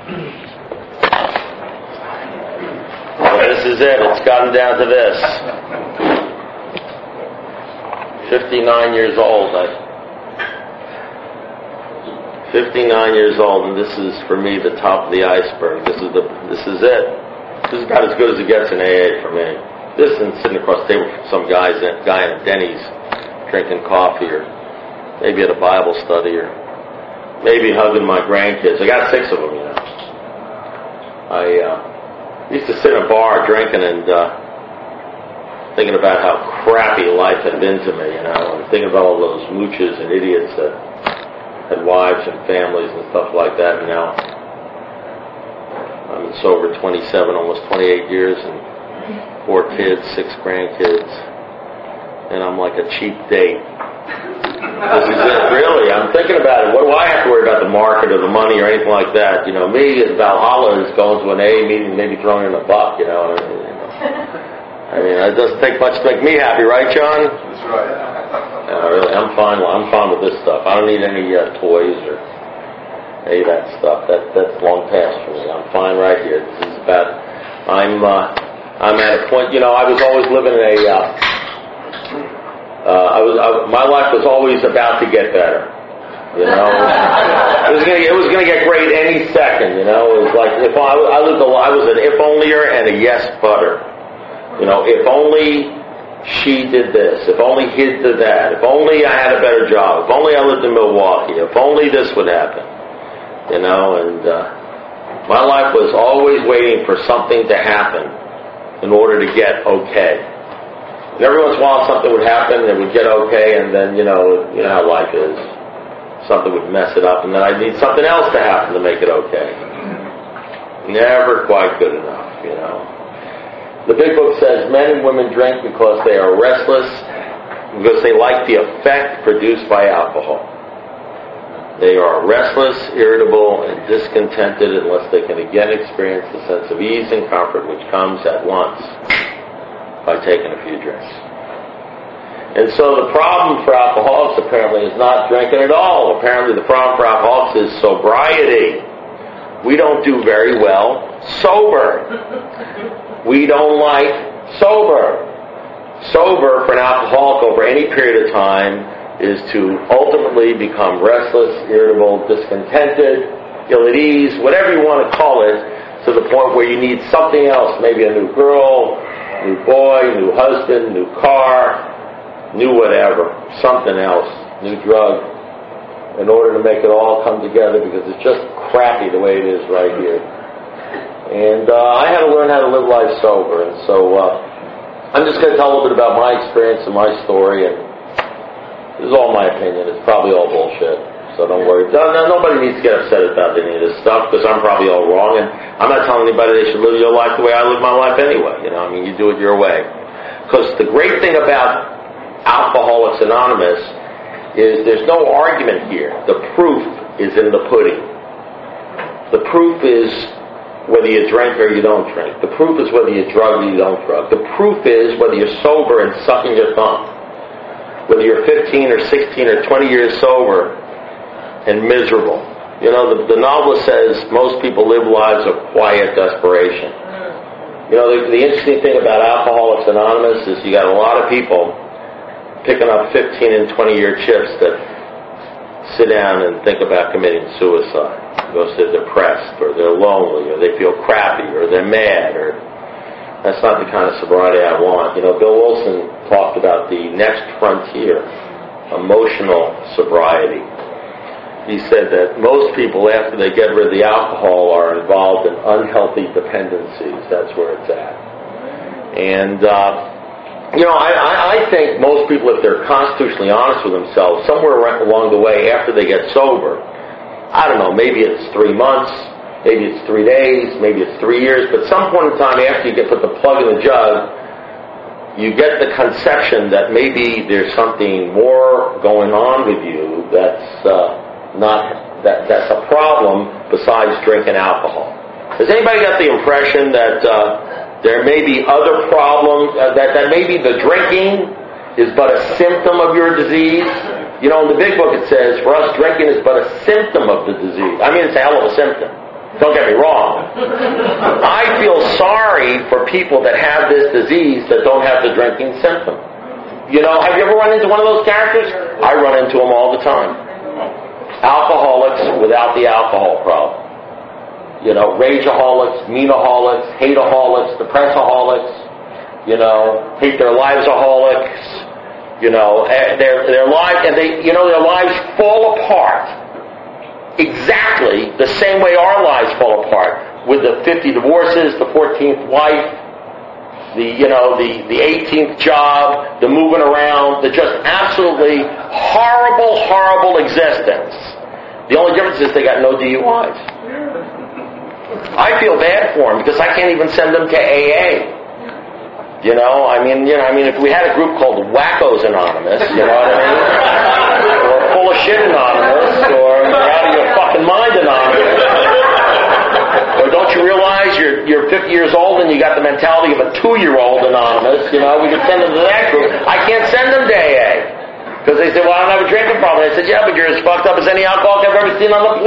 This is it. It's gotten down to this. 59 years old. 59 years old, and this is for me the top of the iceberg. This is it. This is about as good as it gets in AA for me. This and sitting across the table from some guy at Denny's drinking coffee, or maybe at a Bible study, or maybe hugging my grandkids. I got 6 of them, you know. I used to sit in a bar drinking and thinking about how crappy life had been to me, you know, and thinking about all those mooches and idiots that had wives and families and stuff like that. And now I'm sober 27, almost 28 years, and 4 kids, 6 grandkids, and I'm like a cheap date. This is it, really. I'm thinking about it. What do I have to worry about, the market or the money or anything like that? You know, me at Valhalla is going to an AA meeting, maybe throwing in a buck, you know. I mean, it doesn't take much to make me happy, right, John? That's right. Really, I'm fine with this stuff. I don't need any toys or any of that stuff. That's long past for me. I'm fine right here. This is about. I'm at a point. You know, I was always living in a. My life was always about to get better. You know, it was going to get great any second. You know, it was like if I was an if onlyer and a yes butter. You know, if only she did this, if only he did that, if only I had a better job, if only I lived in Milwaukee, if only this would happen. You know, and my life was always waiting for something to happen in order to get okay. And every once in a while something would happen and it would get okay, and then, you know how life is. Something would mess it up, and then I'd need something else to happen to make it okay. Never quite good enough, you know. The big book says men and women drink because they are restless, because they like the effect produced by alcohol. They are restless, irritable, and discontented unless they can again experience the sense of ease and comfort which comes at once by taking a few drinks. And so the problem for alcoholics apparently is not drinking at all. Apparently the problem for alcoholics is sobriety. We don't do very well sober. We don't like sober. Sober for an alcoholic over any period of time is to ultimately become restless, irritable, discontented, ill at ease, whatever you want to call it, to the point where you need something else, maybe a new girl, new boy, new husband, new car, new whatever, something else, new drug, in order to make it all come together, because it's just crappy the way it is right here. And I had to learn how to live life sober, and so I'm just going to tell a little bit about my experience and my story, and this is all my opinion. It's probably all bullshit, so don't worry. Nobody needs to get upset about any of this stuff, because I'm probably all wrong, and I'm not telling anybody they should live your life the way I live my life anyway. You know, I mean, you do it your way. Because the great thing about Alcoholics Anonymous is there's no argument here. The proof is in the pudding. The proof is whether you drink or you don't drink. The proof is whether you drug or you don't drug. The proof is whether you're sober and sucking your thumb. Whether you're 15 or 16 or 20 years sober and miserable. You know, the novelist says most people live lives of quiet desperation. You know, the interesting thing about Alcoholics Anonymous is you got a lot of people picking up 15 and 20-year chips that sit down and think about committing suicide because they're depressed or they're lonely or they feel crappy or they're mad, or that's not the kind of sobriety I want. You know, Bill Wilson talked about the next frontier, emotional sobriety. He said that most people, after they get rid of the alcohol, are involved in unhealthy dependencies. That's where it's at. And you know, I think most people, if they're constitutionally honest with themselves, somewhere along the way after they get sober, I don't know, maybe it's 3 months, maybe it's 3 days, maybe it's 3 years, but some point in time after you put the plug in the jug, you get the conception that maybe there's something more going on with you that's that's a problem besides drinking alcohol. Has anybody got the impression that there may be other problems, that maybe the drinking is but a symptom of your disease? You know, in the big book it says, for us, drinking is but a symptom of the disease. I mean, it's a hell of a symptom. Don't get me wrong. I feel sorry for people that have this disease that don't have the drinking symptom. You know, have you ever run into one of those characters? I run into them all the time. Alcoholics without the alcohol problem. You know, rageaholics, meanaholics, hateaholics, depressaholics, you know, hate their lives-aholics, you know, their lives, and their lives fall apart exactly the same way our lives fall apart, with the 50 divorces, the 14th wife, the 18th job, the moving around, the just absolutely horrible existence. The only difference is they got no DUIs. I feel bad for them because I can't even send them to AA. You know, I mean, if we had a group called Wackos Anonymous, you know what I mean? Or Full of Shit Anonymous, or Out of Your Fucking Mind Anonymous. Or don't you realize you're 50 years old and you got the mentality of a 2-year-old Anonymous, you know, we could send them to that group. I can't send them to AA. Because they say, well, I don't have a drinking problem. I said, yeah, but you're as fucked up as any alcoholic I've ever seen on the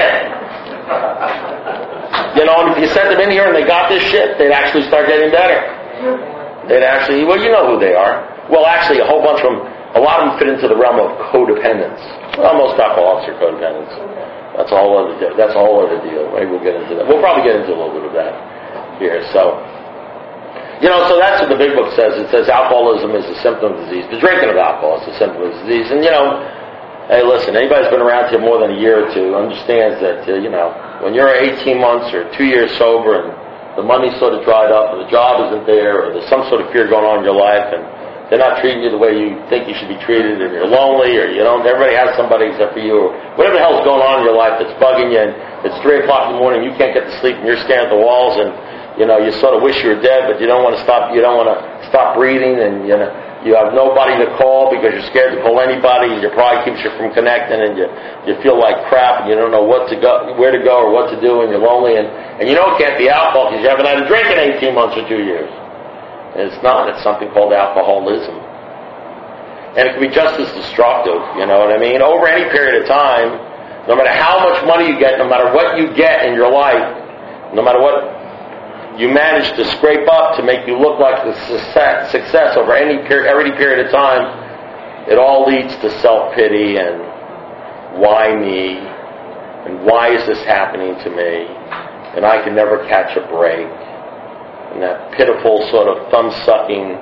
planet. You know, and if you sent them in here and they got this shit, they'd actually start getting better. They'd actually, well, you know who they are. Well, actually, a whole bunch of them, a lot of them fit into the realm of codependence. Well, most alcoholics are codependents. That's a whole other deal. Maybe we'll get into that. We'll probably get into a little bit of that here. So, you know, so that's what the big book says. It says alcoholism is a symptom of disease. The drinking of alcohol is a symptom of disease. And, you know, hey, listen, anybody who's been around here more than a year or two understands that, you know, when you're 18 months or 2 years sober and the money's sort of dried up, or the job isn't there, or there's some sort of fear going on in your life, and they're not treating you the way you think you should be treated, and you're lonely, or you don't, everybody has somebody except for you, or whatever the hell's going on in your life that's bugging you, and it's 3 o'clock in the morning, you can't get to sleep, and you're staring at the walls, and, you know, you sort of wish you were dead, but you don't want to stop breathing, and, you know, you have nobody to call because you're scared to call anybody, and your pride keeps you from connecting, and you feel like crap, and you don't know where to go or what to do, and you're lonely, and you know it can't be alcohol because you haven't had a drink in 18 months or 2 years. And it's not. It's something called alcoholism. And it can be just as destructive, you know what I mean? Over any period of time, no matter how much money you get, no matter what you get in your life, no matter what you manage to scrape up to make you look like the success over every period of time, it all leads to self-pity and why me, and why is this happening to me, and I can never catch a break, and that pitiful sort of thumb-sucking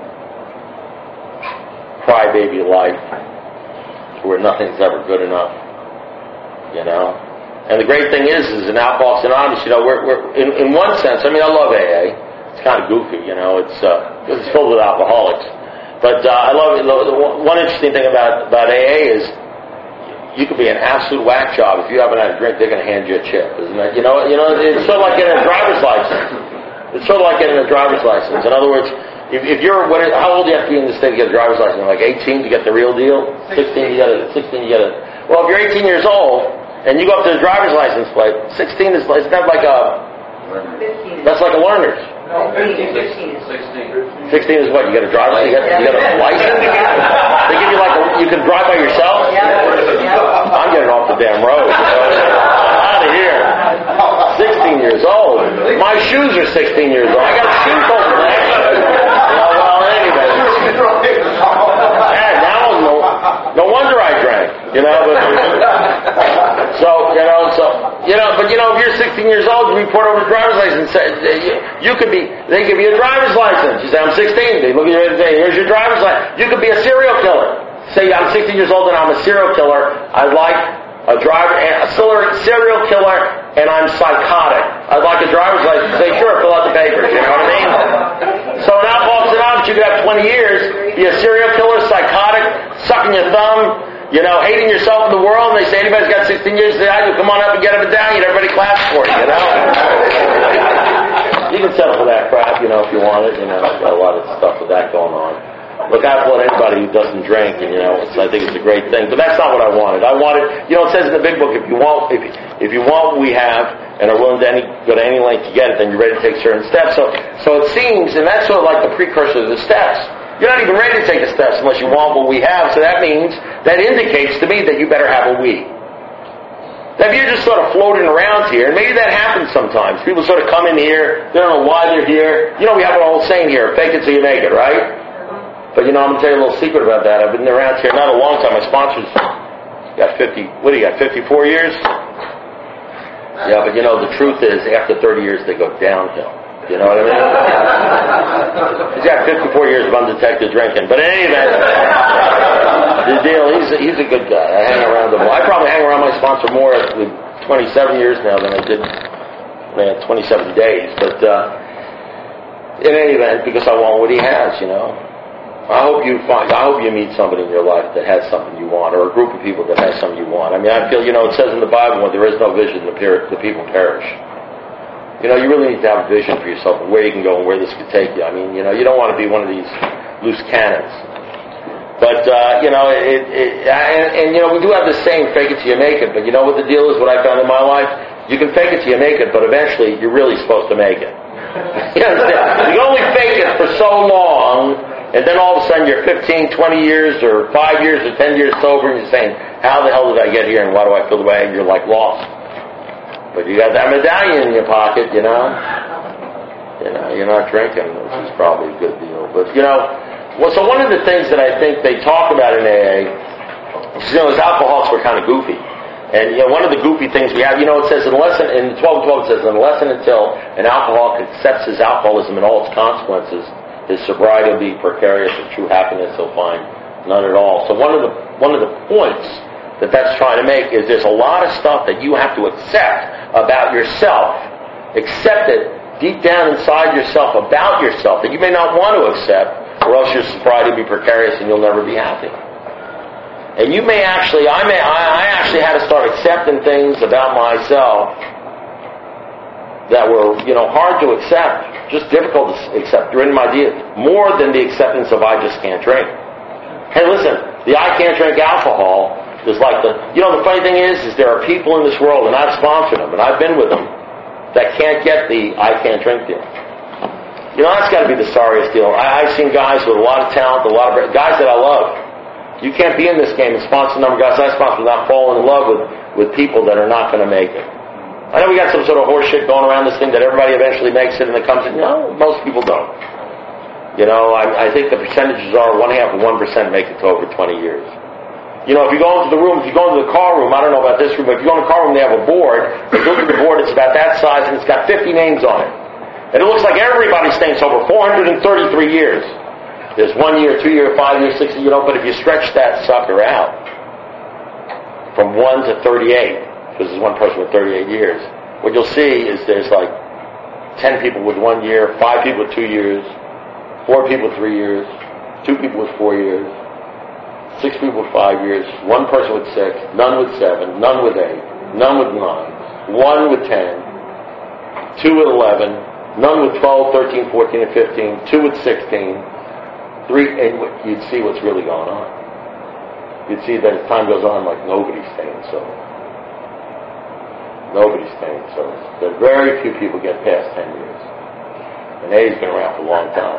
crybaby life where nothing's ever good enough, you know. And the great thing is in Alcoholics Anonymous, you know, we're in one sense, I mean, I love AA. It's kind of goofy, you know, it's filled with alcoholics. But I love it. One interesting thing about AA is you could be an absolute whack job. If you haven't had a drink, they're going to hand you a chip, isn't it? You know, it's sort of like getting a driver's license. It's sort of like getting a driver's license. In other words, if you're, how old do you have to be in the state to get a driver's license? Like 18 to get the real deal? 16 you get it. Well, if you're 18 years old, and you go up to the driver's license plate, 16 is, it's not like that's like a learner's. No, 15 is 16 is what? You get a driver's license? You get a license? They give you you can drive by yourself? I'm getting off the damn road. Out of here. 16 years old. My shoes are 16 years old. I got a shoe coat for that. Well, anyway. No wonder I drank, you know. But if you're 16 years old, you report over the driver's license. They give you a driver's license. You say, I'm 16. They look at you and say, here's your driver's license. You could be a serial killer. Say, I'm 16 years old and I'm a serial killer. I'd like a serial killer, and I'm psychotic. I'd like a driver's license. Say, sure, fill out the papers. You know what I mean? So in Alcoholics Anonymous, you could have 20 years, be a serial killer, psychotic, sucking your thumb, you know, hating yourself in the world, and they say, anybody's got 16 years, say, I do, come on up and get up and down, and everybody claps for you, you know? You can settle for that crap, you know, if you want it, you know, I've got a lot of stuff with that going on. Look, I applaud anybody who doesn't drink, and, you know, I think it's a great thing, but that's not what I wanted. I wanted, you know, it says in the big book, if you want what we have, and are willing to go to any length to get it, then you're ready to take certain steps. So it seems, and that's sort of like the precursor to the steps. You're not even ready to take the steps unless you want what we have. So that means, that indicates to me that you better have what we. If you're just sort of floating around here, and maybe that happens sometimes. People sort of come in here, they don't know why they're here. You know, we have an old saying here, fake it till you make it, right? But I'm going to tell you a little secret about that. I've been around here not a long time. My sponsor's got 54 years? Yeah, but the truth is, after 30 years, they go downhill. You know what I mean? He's got 54 years of undetected drinking. But in any event, the deal, he's a good guy. I hang around him. I probably hang around my sponsor more with 27 years now than I did 27 days. But in any event, because I want what he has, I hope you meet somebody in your life that has something you want, or a group of people that has something you want. I mean, I feel, it says in the Bible, when there is no vision, the people perish. You really need to have a vision for yourself of where you can go and where this could take you. I mean, you don't want to be one of these loose cannons. But, we do have this saying, fake it till you make it. But you know what the deal is, what I found in my life? You can fake it till you make it, but eventually you're really supposed to make it. You understand? You can only fake it for so long, and then all of a sudden you're 15, 20 years, or 5 years, or 10 years sober, and you're saying, how the hell did I get here, and why do I feel the way? And you're like lost. But you got that medallion in your pocket, you're not drinking, which is probably a good deal. But, so one of the things that I think they talk about in AA is, as alcoholics, we're kind of goofy. And, one of the goofy things we have, it says in 12:12, it says, unless and until an alcoholic accepts his alcoholism and all its consequences, his sobriety will be precarious, and true happiness he'll find none at all. So one of the points that's trying to make is there's a lot of stuff that you have to accept about yourself. Accept it deep down inside yourself about yourself that you may not want to accept, or else your sobriety will be precarious and you'll never be happy. And you may actually, I actually had to start accepting things about myself that were, hard to accept, just difficult to accept. They're in my idea, more than the acceptance of I just can't drink. Hey, listen, the I can't drink alcohol is like the funny thing is there are people in this world, and I've sponsored them, and I've been with them, that can't get the I can't drink deal. That's got to be the sorriest deal. I've seen guys with a lot of talent, guys that I love. You can't be in this game and sponsor a number of guys I sponsor without falling in love with people that are not going to make it. I know we got some sort of horse shit going around this thing that everybody eventually makes it and it comes in. No, most people don't. I think the percentages are 0.5% of 1% make it to over 20 years. If you go into the room, if you go into the car room, I don't know about this room, but if you go in the car room, they have a board. If you look at the board, it's about that size, and it's got 50 names on it. And it looks like everybody's staying sober 433 years. There's 1 year, 2 year, 5 years, 6 years, but if you stretch that sucker out from 1 to 38, because there's one person with 38 years, what you'll see is there's like 10 people with 1 year, 5 people with 2 years, 4 people with 3 years, 2 people with 4 years, 6 people with 5 years, 1 person with 6, none with 7, none with 8, none with 9, 1 with 10, 2 with 11, none with 12, 13, 14, and 15, 2 with 16, 3, and you'd see what's really going on. You'd see that as time goes on, like nobody's staying sober. Nobody's staying sober. That very few people get past 10 years. And A's been around for a long time.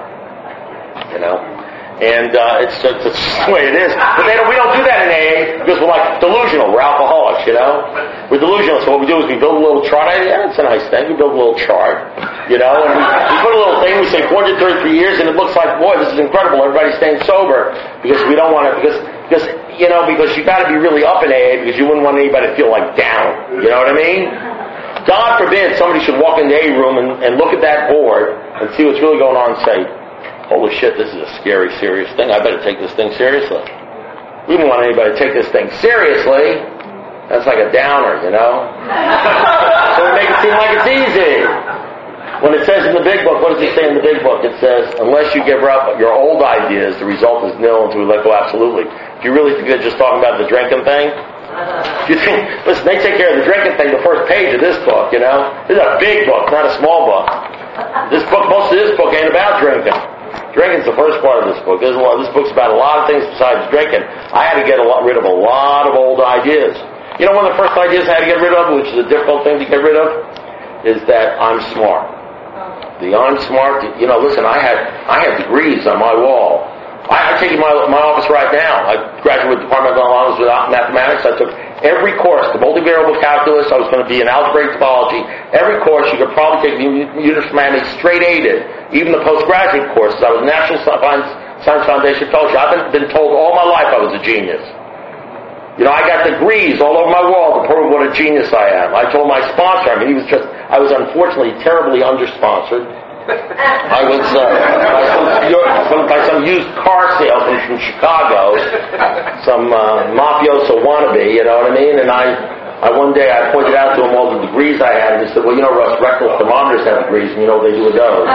And it's the way it is. But we don't do that in AA because we're like delusional. We're alcoholics, We're delusional. So what we do is we build a little chart. It's a nice thing. We build a little chart, and we put a little thing. We say 433 years, and it looks like, boy, this is incredible. Everybody's staying sober because we don't want to. Because you got to be really up in AA because you wouldn't want anybody to feel like down. You know what I mean? God forbid somebody should walk in the AA room and look at that board and see what's really going on and say, holy shit, this is a scary, serious thing. I better take this thing seriously. We don't want anybody to take this thing seriously. That's like a downer, So we make it seem like it's easy. When it says in the big book, what does it say in the big book? It says, unless you give up your old ideas, the result is nil until we let go absolutely. If you really think they're just talking about the drinking thing, you think, listen, they take care of the drinking thing, the first page of this book, This is a big book, not a small book. Most of this book ain't about drinking. Drinking's the first part of this book. This book's about a lot of things besides drinking. I had to get rid of a lot of old ideas. One of the first ideas I had to get rid of, which is a difficult thing to get rid of, is that I'm smart. The I'm smart, listen, I had degrees on my wall. I take in my office right now. I graduated with Department of Honors with Mathematics. I took every course, the multivariable calculus, I was going to be in algebraic topology, every course you could probably take the University of Miami straight A'd, even the postgraduate courses. I was National Science Foundation Fellowship. I've been told all my life I was a genius. I got degrees all over my wall to prove what a genius I am. I told my sponsor, I was unfortunately terribly undersponsored. I was by some used car salesman from Chicago, some mafioso wannabe, you know what I mean? And I one day I pointed out to him all the degrees I had, and he said, well, Russ, rectal thermometers have degrees, and what they do with those.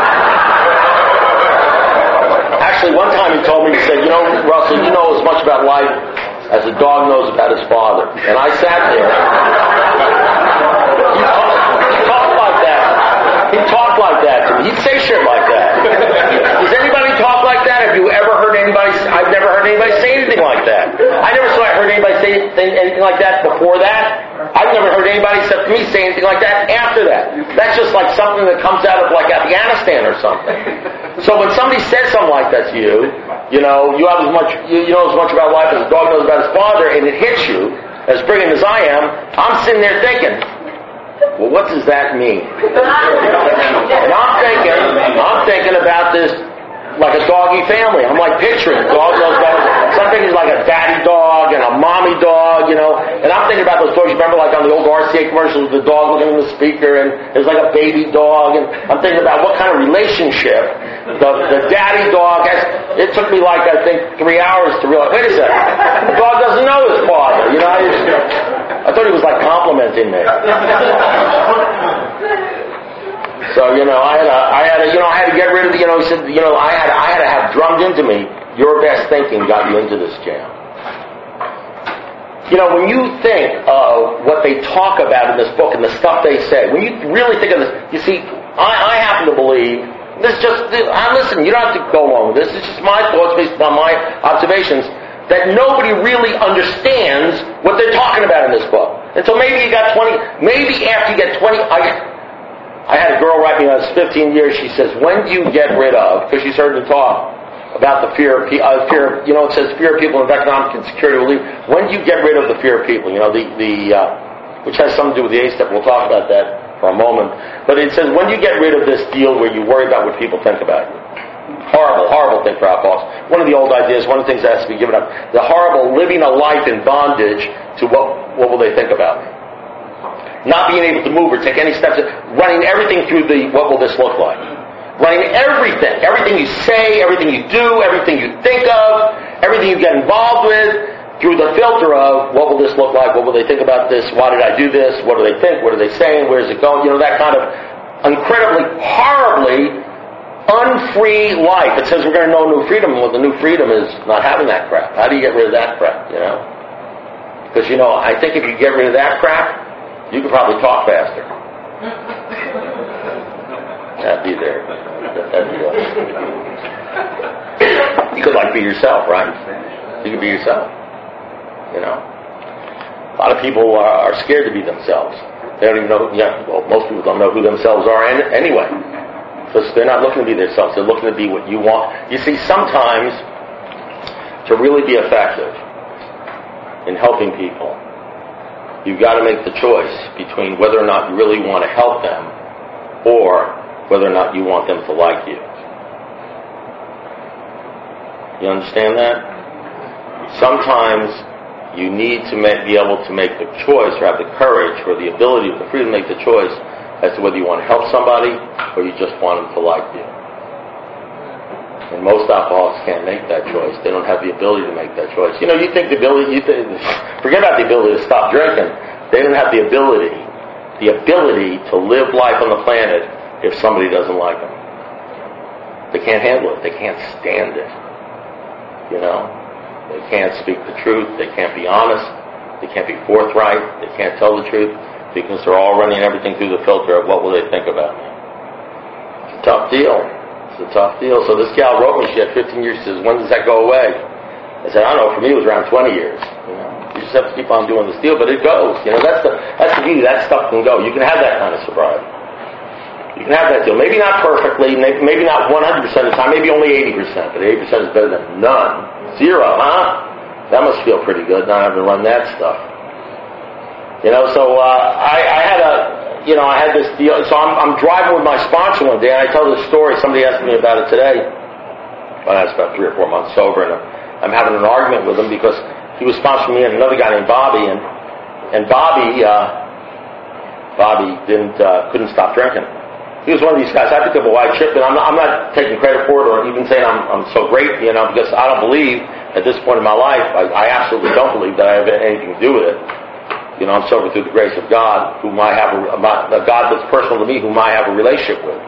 Actually, one time he told me, he said, Russell, you know as much about life as a dog knows about his father. And I sat there. He talked like that to me. He'd say shit like that. Does anybody talk like that? Have you ever heard anybody? I've never heard anybody say anything like that. I never saw I heard anybody say anything like that before that. I've never heard anybody except me say anything like that after that. That's just like something that comes out of like Afghanistan or something. So when somebody says something like that to you, you know as much about life as a dog knows about his father, and it hits you as brilliant as I am. I'm sitting there thinking, well, what does that mean? And I'm thinking about this like a doggy family. I'm like picturing dog knows better. So I'm thinking like a daddy dog and a mommy dog, And I'm thinking about those dogs. You remember like on the old RCA commercials, the dog looking in the speaker, and there's like a baby dog. And I'm thinking about what kind of relationship the daddy dog has. It took me like I think 3 hours to realize. Wait a second, the dog doesn't know his father. I thought he was like complimenting me. So I had to get rid of the. He said, I had to have drummed into me. Your best thinking got you into this jam. When you think of what they talk about in this book and the stuff they say, when you really think of this, you see, I happen to believe this. Listen, you don't have to go along with this. It's just my thoughts based upon my observations. That nobody really understands what they're talking about in this book. And so maybe you got 20, maybe after you get 20, I had a girl write me when I was 15 years, she says, when do you get rid of, because she's heard me talk about the fear of people, it says fear of people of economic insecurity will leave. When do you get rid of the fear of people? Which has something to do with the A step, we'll talk about that for a moment. But it says, when do you get rid of this deal where you worry about what people think about you? Horrible, horrible thing for alcoholics. One of the old ideas, one of the things that has to be given up, the horrible living a life in bondage to what will they think about me? Not being able to move or take any steps, running everything through what will this look like? Running everything you say, everything you do, everything you think of, everything you get involved with, through the filter of what will this look like, what will they think about this, why did I do this, what do they think, what are they saying, where is it going, that kind of incredibly, horribly unfree life. It says we're going to know new freedom, and the new freedom is not having that crap. How do you get rid of that crap, Because, I think if you get rid of that crap, you could probably talk faster. That'd be there. You could be yourself, right? You could be yourself. A lot of people are scared to be themselves. They don't even know, most people don't know who themselves are anyway. Because they're not looking to be themselves, they're looking to be what you want. You see, sometimes, to really be effective in helping people, you've got to make the choice between whether or not you really want to help them or whether or not you want them to like you. You understand that? Sometimes you need to be able to make the choice, or have the courage, or the ability, or the freedom to make the choice as to whether you want to help somebody or you just want them to like you. And most alcoholics can't make that choice. They don't have the ability to make that choice. You think forget about the ability to stop drinking. They don't have the ability to live life on the planet if somebody doesn't like them. They can't handle it. They can't stand it. They can't speak the truth. They can't be honest. They can't be forthright. They can't tell the truth because they're all running everything through the filter of what will they think about me. It's a tough deal. So this gal wrote me, she had 15 years, she says, when does that go away? I said, I don't know, for me it was around 20 years. You just have to keep on doing this deal, but it goes. That's the beauty, that stuff can go. You can have that kind of sobriety. You can have that deal. Maybe not perfectly, maybe not 100% of the time, maybe only 80%, but 80% is better than none. Zero, huh? That must feel pretty good, not having to run that stuff. So I had this deal. So I'm driving with my sponsor one day, and I tell this story. Somebody asked me about it today. Well, that's about 3 or 4 months sober, and I'm having an argument with him because he was sponsoring me and another guy named Bobby, and Bobby couldn't stop drinking. He was one of these guys. I picked up a white chip, and I'm not taking credit for it or even saying I'm so great, because I don't believe at this point in my life, I absolutely don't believe that I have anything to do with it. I'm sober through the grace of God, whom I have a God that's personal to me, whom I have a relationship with.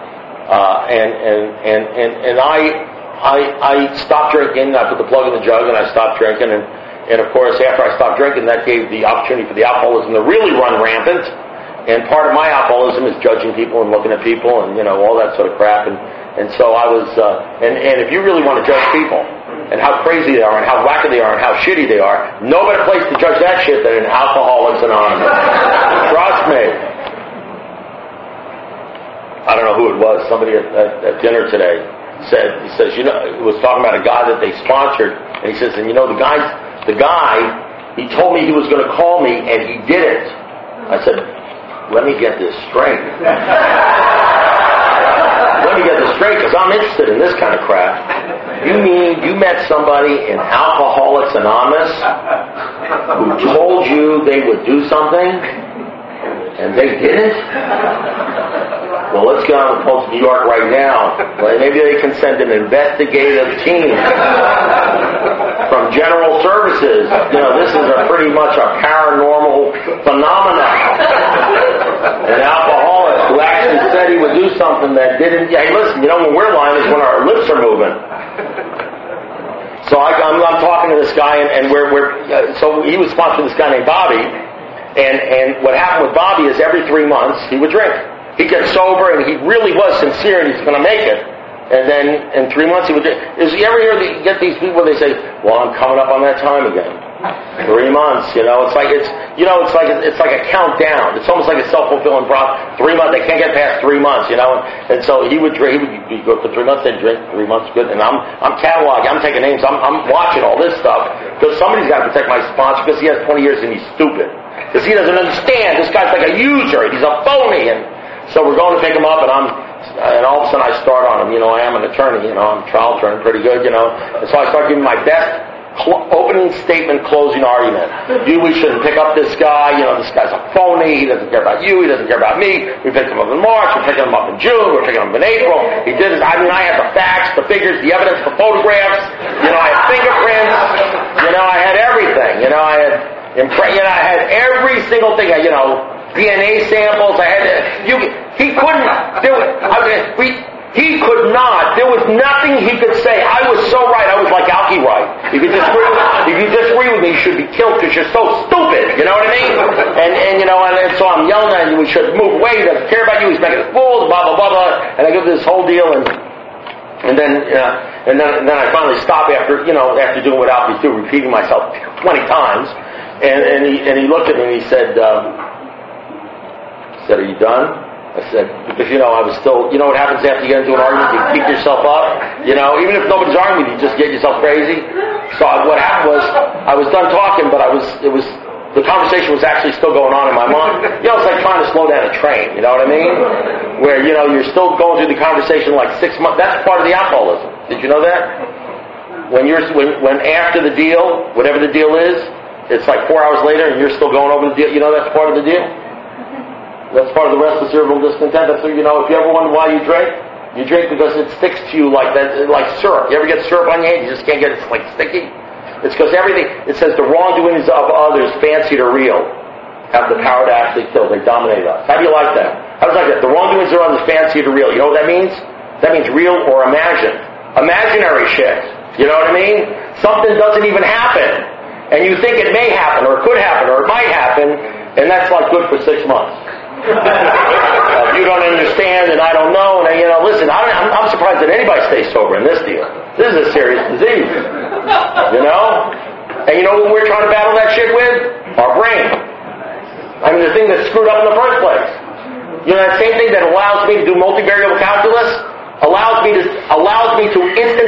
And I stopped drinking. I put the plug in the jug, and I stopped drinking. And of course, after I stopped drinking, that gave the opportunity for the alcoholism to really run rampant. And part of my alcoholism is judging people and looking at people and, all that sort of crap. And so I was, and if you really want to judge people and how crazy they are and how wacky they are and how shitty they are, no better place to judge that shit than in Alcoholics Anonymous. Trust me. I don't know who it was. Somebody at dinner today said, was talking about a guy that they sponsored, and he says, and the guy, he told me he was going to call me, and he didn't. I said, let me get this straight. Let me get this straight, because I'm interested in this kind of crap. You mean you met somebody in Alcoholics Anonymous who told you they would do something, and they didn't? Well, let's get on the phone to New York right now. Well, maybe they can send an investigative team from General Services. This is pretty much a paranormal phenomenon. An alcoholic who actually said he would do something that didn't. Hey, listen, when we're lying is when our lips are moving. So I'm talking to this guy, and so he was sponsoring this guy named Bobby, and what happened with Bobby is every 3 months he would drink. He'd get sober, and he really was sincere, and he's going to make it. And then in 3 months he would drink. You ever hear get these people? They say, "Well, I'm coming up on that time again." 3 months, it's like a countdown. It's almost like a self-fulfilling prophecy. 3 months, they can't get past 3 months, And so he would drink. He would be good for 3 months, then drink 3 months, good. And I'm cataloging. I'm taking names. I'm watching all this stuff because somebody's got to protect my sponsor because he has 20 years and he's stupid because he doesn't understand. This guy's like a user. He's a phony. And so we're going to pick him up, and all of a sudden I start on him. I am an attorney. I'm a trial attorney, pretty good. And so I start giving my best opening statement, closing argument. We shouldn't pick up this guy. This guy's a phony. He doesn't care about you. He doesn't care about me. We picked him up in March. We're picking him up in June. We're picking him up in April. He did this. I had the facts, the figures, the evidence, the photographs. I had fingerprints. I had everything. I had every single thing. DNA samples. He couldn't do it. He could not. There was nothing he could say. I was so right. I was like Alki right. If you disagree with me, you should be killed because you're so stupid. You know what I mean? And so I'm yelling at you. We should move away. He doesn't care about you. He's making us fools. Blah blah blah blah. And I go through this whole deal, and then I finally stop after doing what Alki's do, repeating myself 20 times. And he looked at me and he said, "Are you done?" I said, because I was still, what happens after you get into an argument? You keep yourself up, even if nobody's arguing with you, just get yourself crazy. So what happened was, I was done talking, but the conversation was actually still going on in my mind. It's like trying to slow down a train, you know what I mean? Where, you're still going through the conversation like 6 months. That's part of the alcoholism. Did you know that? When after the deal, whatever the deal is, it's like 4 hours later and you're still going over the deal. That's part of the deal. That's part of the restless irritable discontent. That's if you ever wonder why you drink because it sticks to you like that, like syrup. You ever get syrup on your hand? You just can't get it. It's like sticky. It's because everything. It says the wrongdoings of others, fancied or real, have the power to actually kill. They dominate us. How do you like that? How does that get? The wrongdoings of others, fancied or real. You know what that means? That means real or imagined. Imaginary shit. You know what I mean? Something doesn't even happen, and you think it may happen or it could happen or it might happen, and that's like good for 6 months. You don't understand, and I don't know, and listen, I'm surprised that anybody stays sober in this deal. This is a serious disease, And what we're trying to battle that shit with? Our brain. The thing that's screwed up in the first place. That same thing that allows me to do multivariable calculus allows me to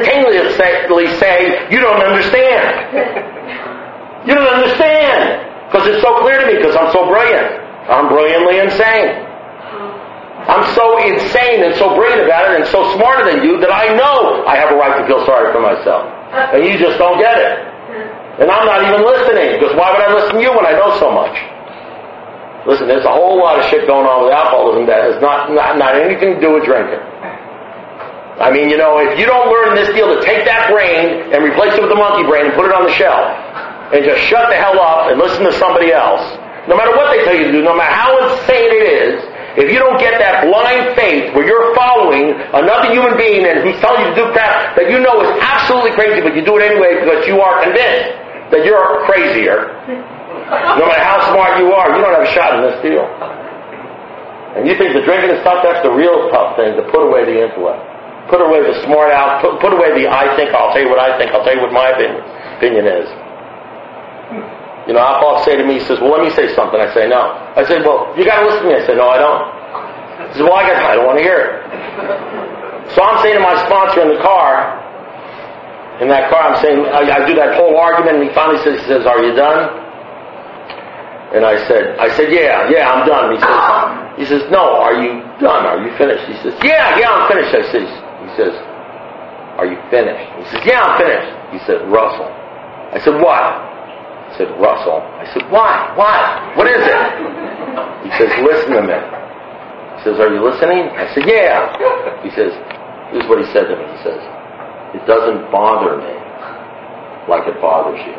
instantaneously say, you don't understand. You don't understand. Because it's so clear to me, because I'm so brilliant. I'm brilliantly insane. I'm so insane and so brilliant about it and so smarter than you that I know I have a right to feel sorry for myself. And you just don't get it. And I'm not even listening, because why would I listen to you when I know so much? Listen, there's a whole lot of shit going on with alcoholism that has not anything to do with drinking. I mean, you know, if you don't learn this deal to take that brain and replace it with the monkey brain and put it on the shelf and just shut the hell up and listen to somebody else, no matter what they tell you to do, no matter how insane it is, if you don't get that blind faith where you're following another human being and who's telling you to do crap that you know is absolutely crazy, but you do it anyway because you are convinced that you're crazier, no matter how smart you are, you don't have a shot in this deal. And you think the drinking and stuff, that's the real tough thing, to put away the intellect. Put away the smart out, put away the I think, I'll tell you what I think, I'll tell you what my opinion is. You know, alcoholics say to me, he says, well, let me say something. I say, no. I say, well, you got to listen to me. I say, no, I don't. He says, well, I don't want to hear it. So I'm saying to my sponsor in the car, I'm saying, I do that whole argument, and he finally says, are you done? And I said, yeah, I'm done. He says, no, are you done? Are you finished? He says, yeah, I'm finished. He says, are you finished? He says, yeah, I'm finished. He said, Russell. I said, what? He said, Russell. I said, why? What is it? He says, listen to me. He says, are you listening? I said, yeah. He says, this is what he said to me. He says, it doesn't bother me like it bothers you.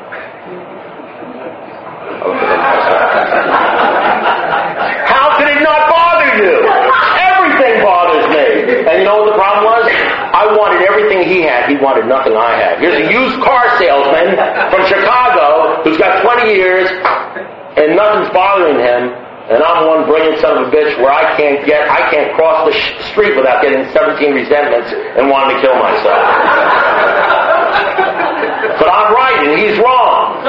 How could it not bother you? Everything bothers me. And you know what the problem was? I wanted everything he had. He wanted nothing I had. Here's a used car salesman from Chicago who's got 20 years and nothing's bothering him. And I'm one brilliant son of a bitch where I can't cross the street without getting 17 resentments and wanting to kill myself. But I'm right and he's wrong.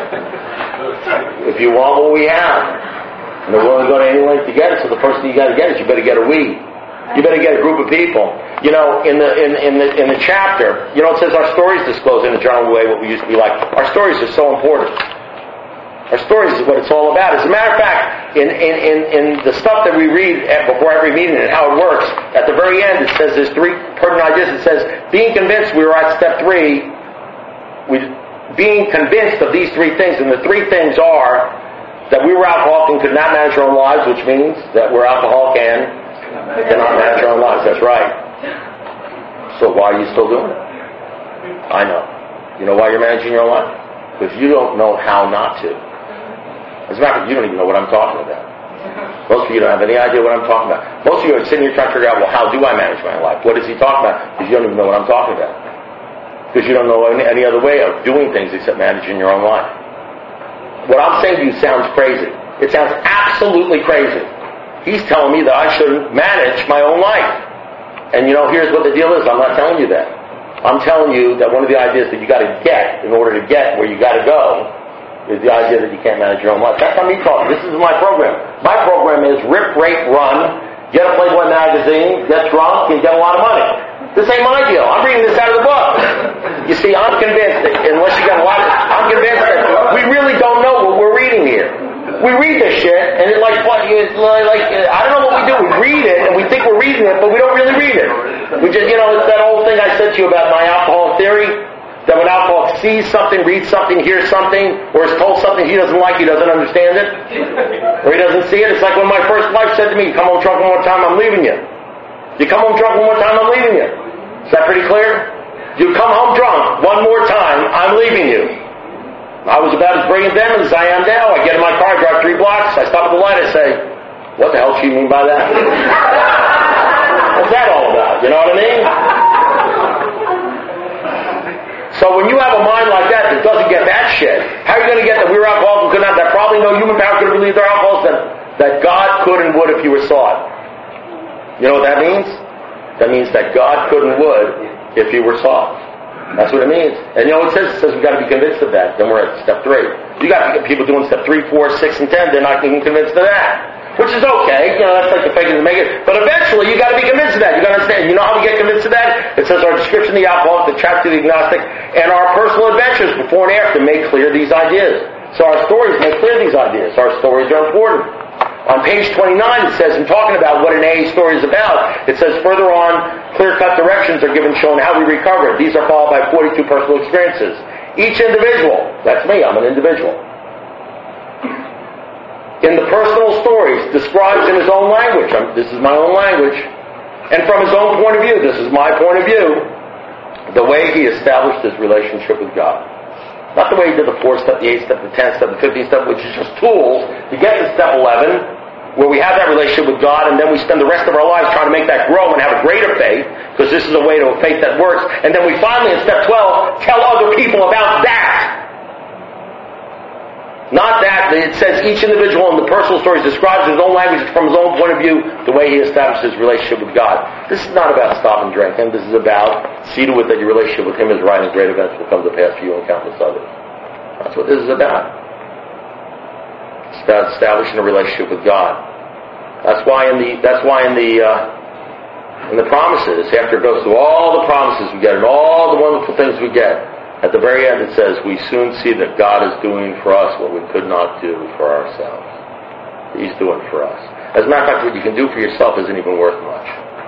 If you want what we have, and they're willing to go to any length to get it, so the person you got to get it, you better get a we. You better get a group of people. You know, in the chapter, you know, it says our stories disclose in a general way what we used to be like. Our stories are so important. Our stories is what it's all about. As a matter of fact, in the stuff that we read before every meeting and how it works, at the very end it says there's three pertinent ideas. It says, being convinced, we were at step 3, being convinced of these three things, and the three things are that we were alcoholic and could not manage our own lives, which means that we're alcoholic and cannot manage our own lives. That's right. So why are you still doing it? I know. You know why you're managing your own life? Because you don't know how not to. As a matter of fact, you don't even know what I'm talking about. Most of you don't have any idea what I'm talking about. Most of you are sitting here trying to figure out, well, how do I manage my life? What is he talking about? Because you don't even know what I'm talking about. Because you don't know any other way of doing things except managing your own life. What I'm saying to you sounds crazy. It sounds absolutely crazy. He's telling me that I shouldn't manage my own life. And you know, here's what the deal is. I'm not telling you that. I'm telling you that one of the ideas that you got to get in order to get where you got to go is the idea that you can't manage your own life. That's not me talking. This is my program. My program is rip, rape, run, get a Playboy magazine, get drunk, and get a lot of money. This ain't my deal. I'm reading this out of the book. You see, I'm convinced that unless you got a lot of, I'm convinced that we really don't know what we're reading here. We read this shit, and it's like I don't know what we do. We read it, and we think we're reading it, but we don't really read it. We just, you know, it's that old thing I said to you about my alcohol theory. That when alcoholic sees something, reads something, hears something, or is told something he doesn't like, he doesn't understand it, or he doesn't see it. It's like when my first wife said to me, come home drunk one more time, I'm leaving you. You come home drunk one more time, I'm leaving you. Is that pretty clear? You come home drunk one more time, I'm leaving you. I was about as brilliant then as I am now. I get in my car, drive 3 blocks, I stop at the light, I say, what the hell does she mean by that? What's that all about? You know what I mean? So when you have a mind like that doesn't get that shit, how are you going to get that we were alcoholics and could not, that probably no human power could have believed they're alcoholics, that God could and would if you were sought? You know what that means? That means that God could and would if you were sought. That's what it means. And you know what it says? It says we've got to be convinced of that. Then we're at step 3. You got people doing step 3, 4, 6, and 10, they're not even convinced of that. Which is okay, you know, that's like the fake it to make it. But eventually, you got to be convinced of that. You got to understand. You know how we get convinced of that? It says our description of the alcoholic, the chapter of the agnostic, and our personal adventures before and after make clear these ideas. So our stories make clear these ideas. Our stories are important. On page 29 it says, in talking about what an AA story is about, it says further on, clear-cut directions are given showing how we recover. These are followed by 42 personal experiences. Each individual, that's me, I'm an individual, in the personal stories describes in his own language, this is my own language, and from his own point of view, this is my point of view, the way he established his relationship with God. Not the way he did the 4th step, the 8th step, the 10th step, the 15th step, which is just tools to get to step 11, where we have that relationship with God, and then we spend the rest of our lives trying to make that grow and have a greater faith, because this is a way to a faith that works. And then we finally, in step 12, tell other people about that. Not that, it says each individual in the personal stories describes his own language from his own point of view, the way he established his relationship with God. This is not about stopping drinking. This is about see to it that your relationship with Him is right and great events will come to pass for you and countless others. That's what this is about. It's about establishing a relationship with God. That's why in the promises, after it goes through all the promises we get and all the wonderful things we get, at the very end it says, we soon see that God is doing for us what we could not do for ourselves. He's doing for us. As a matter of fact, what you can do for yourself isn't even worth much.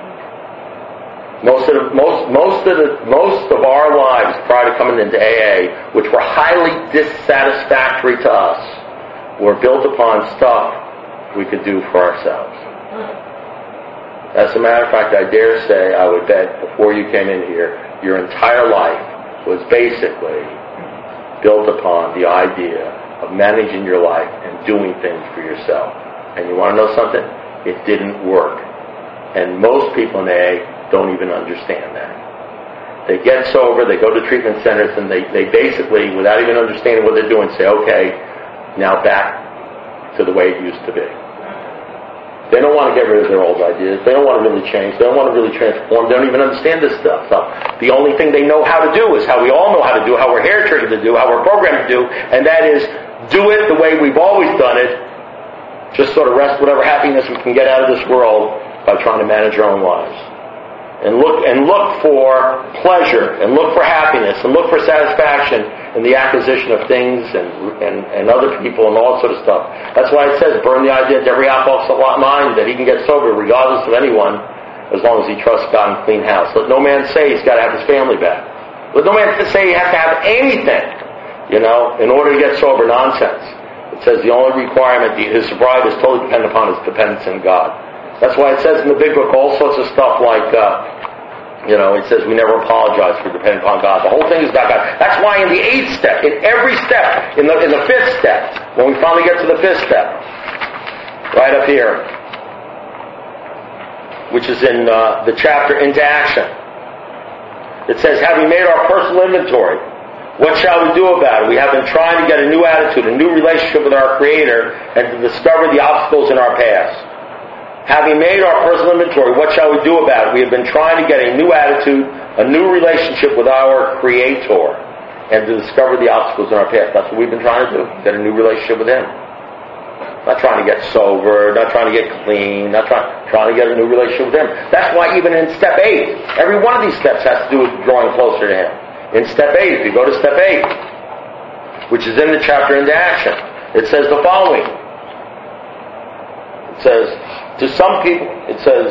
Most of our lives prior to coming into AA, which were highly dissatisfactory to us, were built upon stuff we could do for ourselves. As a matter of fact, I dare say, I would bet, before you came in here, your entire life was basically built upon the idea of managing your life and doing things for yourself. And you want to know something? It didn't work. And most people in AA don't even understand that. They get sober, they go to treatment centers, and they basically, without even understanding what they're doing, say, okay, now back to the way it used to be. They don't want to get rid of their old ideas. They don't want to really change. They don't want to really transform. They don't even understand this stuff. So the only thing they know how to do is how we all know how to do, how we're hair-triggered to do, how we're programmed to do, and that is do it the way we've always done it. Just sort of wrest whatever happiness we can get out of this world by trying to manage our own lives. And look for pleasure, and look for happiness, and look for satisfaction in the acquisition of things and other people and all that sort of stuff. That's why it says, burn the idea to every alcoholic's mind that he can get sober regardless of anyone, as long as he trusts God and clean house. Let no man say he's got to have his family back. Let no man say he has to have anything, in order to get sober. Nonsense. It says the only requirement, his sobriety is totally dependent upon his dependence in God. That's why it says in the big book all sorts of stuff like, it says we never apologize for depending upon God. The whole thing is about God. That's why in the 8th step, in every step, in the 5th step, when we finally get to the 5th step, right up here, which is in the chapter Into Action, it says, having made our personal inventory, what shall we do about it? We have been trying to get a new attitude, a new relationship with our Creator, and to discover the obstacles in our past. Having made our personal inventory, what shall we do about it? We have been trying to get a new attitude, a new relationship with our Creator, and to discover the obstacles in our path. That's what we've been trying to do, get a new relationship with Him. Not trying to get sober, not trying to get clean, not trying to get a new relationship with Him. That's why even in step 8, every one of these steps has to do with drawing closer to Him. In step 8, if you go to step 8, which is in the chapter Into Action, it says the following. It says, to some people, it says,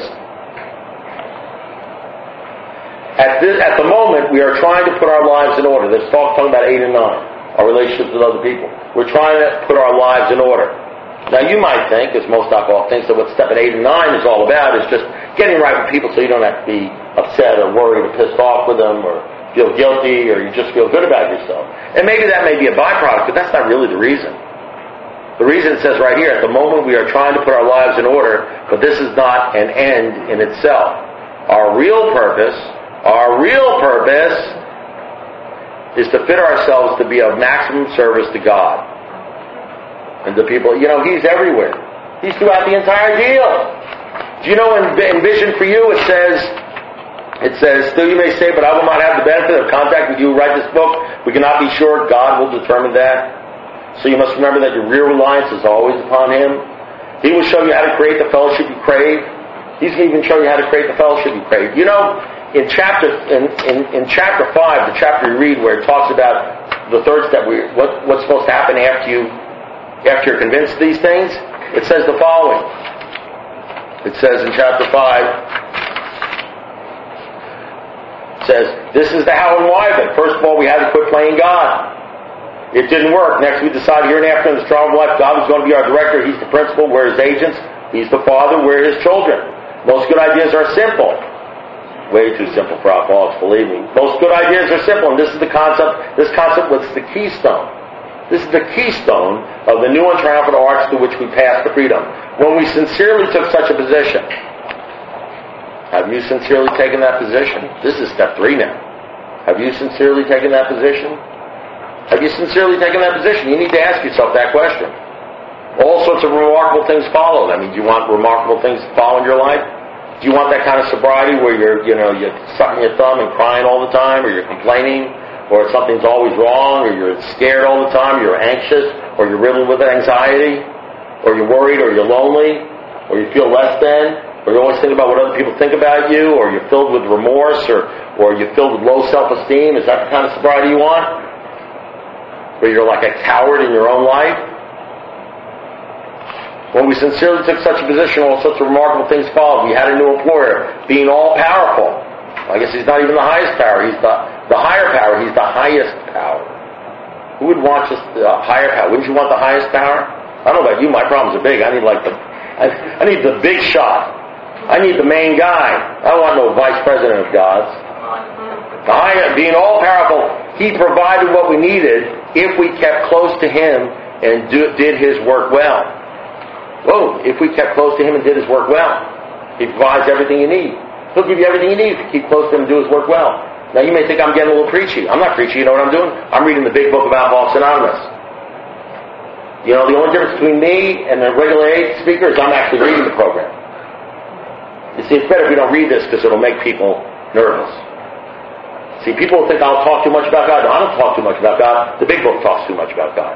at the moment, we are trying to put our lives in order. Let's talking about 8 and 9, our relationships with other people. We're trying to put our lives in order. Now, you might think, as most alcoholics think, that what step 8 and 9 is all about is just getting right with people so you don't have to be upset or worried or pissed off with them or feel guilty or you just feel good about yourself. And maybe that may be a byproduct, but that's not really the reason. The reason it says right here, at the moment we are trying to put our lives in order, but this is not an end in itself. Our real purpose is to fit ourselves to be of maximum service to God and to people. He's everywhere. He's throughout the entire deal. Do you know in Vision for You it says, still you may say, but I will not have the benefit of contact with you who write this book. We cannot be sure. God will determine that. So you must remember that your real reliance is always upon Him. He will show you how to create the fellowship you crave. He's going to even show you how to create the fellowship you crave. In chapter 5, the chapter you read where it talks about the third step, what's supposed to happen after you're convinced of these things? It says the following. It says in chapter 5, it says, this is the how and why of it. First of all, we had to quit playing God. It didn't work. Next, we decided hereinafter in the strong life, God was going to be our director. He's the principal. We're His agents. He's the Father. We're His children. Most good ideas are simple. Way too simple for alcoholics, believe me. Most good ideas are simple, and this is the concept. This concept was the keystone. This is the keystone of the new and triumphant arch through which we pass to freedom. When we sincerely took such a position, have you sincerely taken that position? This is step 3 now. Have you sincerely taken that position? Have you sincerely taken that position? You need to ask yourself that question. All sorts of remarkable things follow. I mean, do you want remarkable things to follow in your life? Do you want that kind of sobriety where you're sucking your thumb and crying all the time, or you're complaining, or something's always wrong, or you're scared all the time, you're anxious, or you're riddled with anxiety, or you're worried, or you're lonely, or you feel less than, or you always think about what other people think about you, or you're filled with remorse, or you're filled with low self-esteem? Is that the kind of sobriety you want? Where you're like a coward in your own life? When we sincerely took such a position, all sorts of remarkable things followed. We had a new employer, being all-powerful. I guess He's not even the highest power. He's the higher power. He's the highest power. Who would want just the higher power? Wouldn't you want the highest power? I don't know about you. My problems are big. I need I need the big shot. I need the main guy. I don't want no vice president of God's. The higher, being all-powerful, He provided what we needed if we kept close to Him and did His work well. Whoa, if we kept close to Him and did His work well. He provides everything you need. He'll give you everything you need if you keep close to Him and do His work well. Now you may think I'm getting a little preachy. I'm not preachy, you know what I'm doing? I'm reading the big book of Alcoholics Anonymous. You know, the only difference between me and the regular aid speaker is I'm actually reading the program. You see, it's better if we don't read this because it'll make people nervous. See, people think I'll talk too much about God. No, I don't talk too much about God. The big book talks too much about God.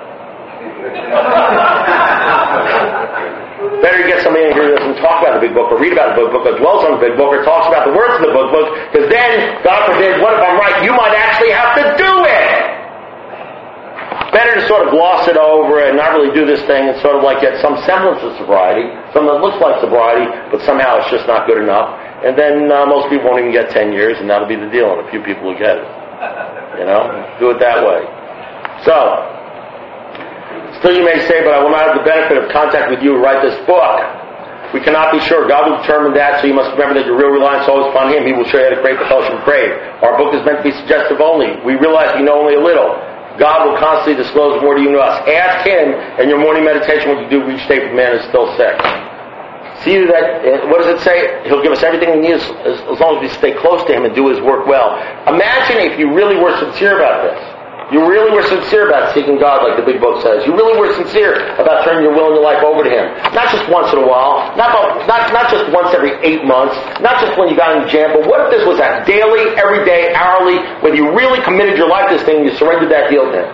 Better get somebody in here that doesn't talk about the big book or read about the big book or dwells on the big book or talks about the words of the book, because then, God forbid, what if I'm right? You might actually have to do it! Better to sort of gloss it over and not really do this thing and sort of like get some semblance of sobriety, something that looks like sobriety, but somehow it's just not good enough. And then most people won't even get 10 years, and that'll be the deal, and a few people will get it. You know? Do it that way. So, still you may say, but I will not have the benefit of contact with you who write this book. We cannot be sure. God will determine that, so you must remember that your real reliance is always upon Him. He will show you how to create the fellowship and crave. Our book is meant to be suggestive only. We realize we know only a little. God will constantly disclose more to you than us. Ask Him in your morning meditation what you do each day for the man who is still sick. See that, what does it say? He'll give us everything we need as long as we stay close to Him and do His work well. Imagine if you really were sincere about this. You really were sincere about seeking God, like the big book says. You really were sincere about turning your will and your life over to Him. Not just once in a while, not just once every 8 months, not just when you got in the jam, but what if this was a daily, every day, hourly, whether you really committed your life to this thing and you surrendered that deal to Him?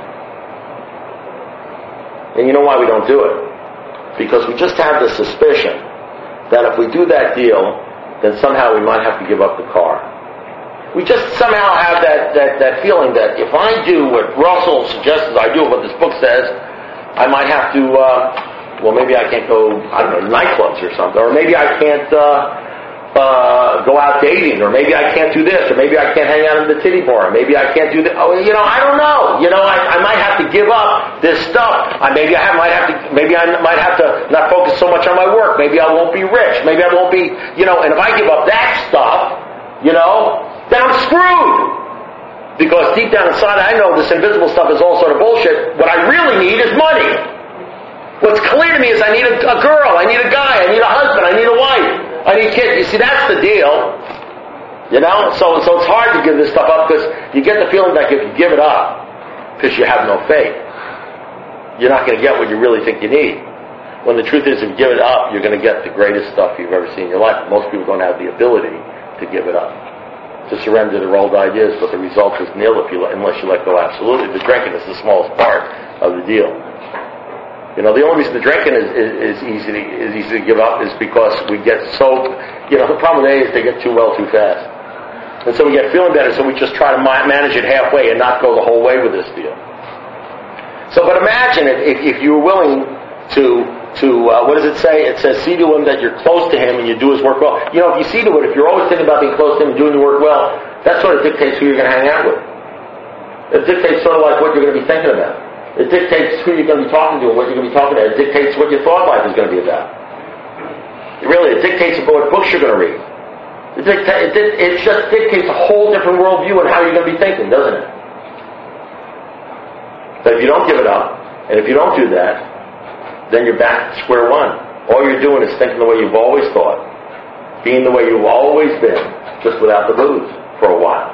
And you know why we don't do it? Because we just have the suspicion that if we do that deal, then somehow we might have to give up the car. We just somehow have that feeling that if I do what Russell suggests I do, what this book says, I might have to, maybe I can't go, nightclubs or something, or maybe I can't go out dating, or maybe I can't do this, or maybe I can't hang out in the titty bar, or maybe I can't do that. Oh, I don't know. I might have to give up this stuff. Maybe I might have to not focus so much on my work. Maybe I won't be rich. Maybe I won't be, and if I give up that stuff, then I'm screwed. Because deep down inside, I know this invisible stuff is all sort of bullshit. What I really need is money. What's clear to me is I need a girl, I need a guy, I need a husband, I need a wife, I need kids. You see, that's the deal. So it's hard to give this stuff up because you get the feeling that if you give it up because you have no faith, you're not going to get what you really think you need. When the truth is, if you give it up, you're going to get the greatest stuff you've ever seen in your life. Most people don't have the ability to give it up, to surrender their old ideas, but the result is nil unless you let go absolutely. The drinking is the smallest part of the deal. The only reason the drinking is easy to give up is because we get so, the problem today is they get too well too fast. And so we get feeling better, so we just try to manage it halfway and not go the whole way with this deal. So, but imagine if you were willing to what does it say? It says, see to him that you're close to him and you do his work well. You know, if you see to it, if you're always thinking about being close to him and doing your work well, that sort of dictates who you're going to hang out with. It dictates sort of like what you're going to be thinking about. It dictates who you're going to be talking to and what you're going to be talking about. It dictates what your thought life is going to be about. Really, it dictates what books you're going to read. It just dictates a whole different worldview on how you're going to be thinking, doesn't it? But if you don't give it up, and if you don't do that, then you're back to square one. All you're doing is thinking the way you've always thought, being the way you've always been, just without the booze, for a while.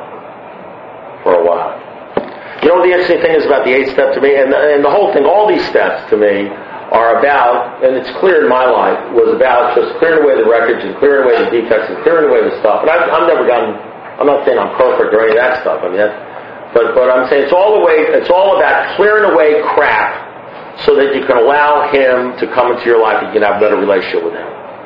You know what the interesting thing is about the 8th step to me, and the whole thing, all these steps to me are about, and it's clear in my life, was about just clearing away the wreckage and clearing away the defects and clearing away the stuff. And I'm not saying I'm perfect or any of that stuff. I mean, but I'm saying it's all about clearing away crap so that you can allow him to come into your life and you can have a better relationship with him.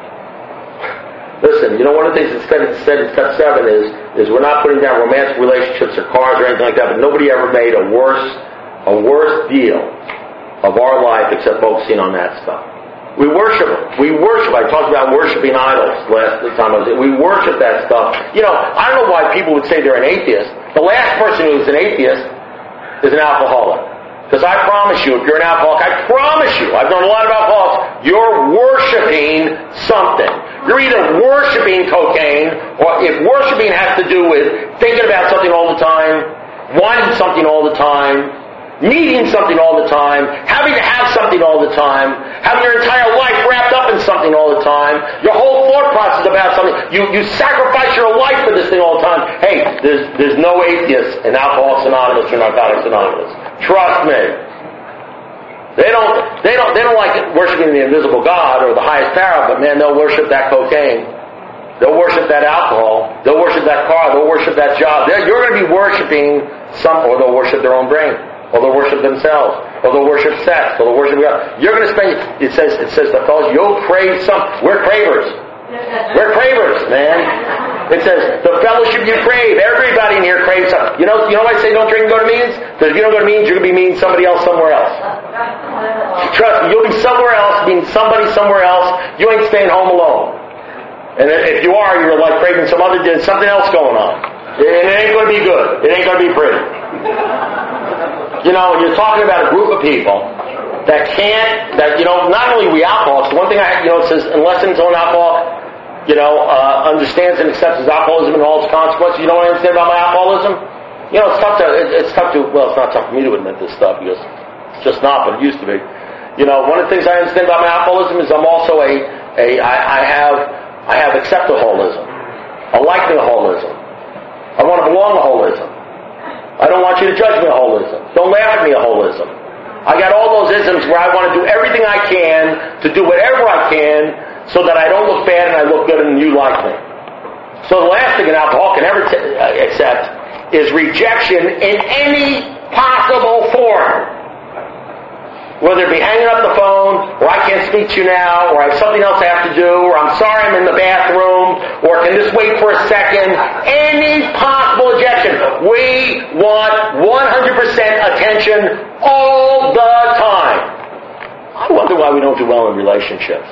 Listen, you know, one of the things that's said in step 7 is we're not putting down romantic relationships or cars or anything like that, but nobody ever made a worse deal of our life except focusing on that stuff. We worship him. I talked about worshiping idols last time I was here. We worship that stuff. You know, I don't know why people would say they're an atheist. The last person who's an atheist is an alcoholic. Because I promise you, if you're an alcoholic, I promise you, I've known a lot of alcoholics, you're worshiping something. You're either worshiping cocaine, or if worshiping has to do with thinking about something all the time, wanting something all the time, needing something all the time, having to have something all the time, having your entire life wrapped up in something all the time, your whole thought process about something, you sacrifice your life for this thing all the time. Hey, there's no atheists in Alcoholics Anonymous or Narcotics Anonymous. Trust me. They don't like worshiping the invisible God or the highest power, but man, they'll worship that cocaine. They'll worship that alcohol. They'll worship that car. They'll worship that job. You're going to be worshiping or they'll worship their own brain. Or they'll worship themselves. Or they'll worship sex. Or they'll worship God. You're going to spend, it says the fellows, you'll crave something. We're cravers. We're cravers, man. It says, the fellowship you crave. Everybody in here craves something. You know why I say don't drink and go to meetings? Because if you don't go to meetings, you're going to be meeting somebody else somewhere else. Trust me, you'll be somewhere else, meeting somebody somewhere else. You ain't staying home alone. And if you are, you're like craving something else going on. And it ain't going to be good. It ain't going to be pretty. You know, when you're talking about a group of people not only we alcoholics, the one thing it says, unless and until an alcoholic, understands and accepts his alcoholism and all its consequences. You know what I understand about my alcoholism? You know, it's not tough for me to admit this stuff because it's just not, but it used to be. You know, one of the things I understand about my alcoholism is I'm also I have accept-a-holism. I like the holism. I want to belong to holism. I don't want you to judge me a holism. Don't laugh at me a holism. I got all those isms where I want to do everything I can to do whatever I can so that I don't look bad and I look good and you like me. So the last thing an alcoholic can ever accept is rejection in any possible form. Whether it be hanging up the phone, or I can't speak to you now, or I have something else I have to do, or I'm sorry I'm in the bathroom, or can this wait for a second? Any possible rejection. We want 100% attention all the time. I wonder why we don't do well in relationships.